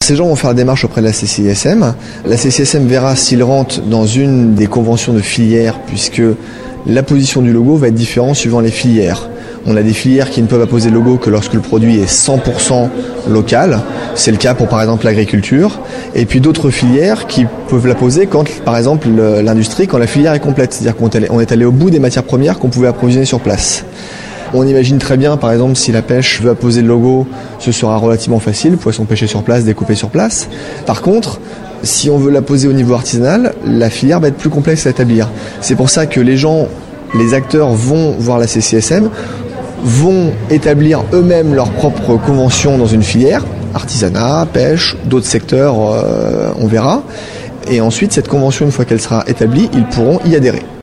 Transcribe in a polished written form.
Ces gens vont faire la démarche auprès de la CCISM. La CCISM verra s'ils rentrent dans une des conventions de filière, puisque la position du logo va être différente suivant les filières. On a des filières qui ne peuvent apposer le logo que lorsque le produit est 100% local. C'est le cas pour par exemple l'agriculture. Et puis d'autres filières qui peuvent l'apposer quand par exemple l'industrie, quand la filière est complète. C'est-à-dire qu'on est allé au bout des matières premières qu'on pouvait approvisionner sur place. On imagine très bien, par exemple, si la pêche veut apposer le logo, ce sera relativement facile, poisson pêché sur place, découpé sur place. Par contre, si on veut l'apposer au niveau artisanal, la filière va être plus complexe à établir. C'est pour ça que les acteurs vont voir la CCISM, vont établir eux-mêmes leur propre convention dans une filière, artisanat, pêche, d'autres secteurs, on verra. Et ensuite, cette convention, une fois qu'elle sera établie, ils pourront y adhérer.